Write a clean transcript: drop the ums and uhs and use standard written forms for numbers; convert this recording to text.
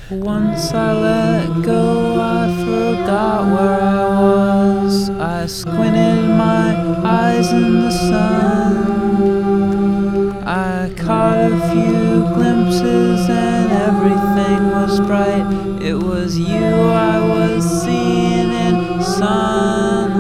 Once I let go, I forgot where I was. I squinted my eyes in the sun. I caught a few glimpses and everything was bright. It was you I was seeing in sunlight.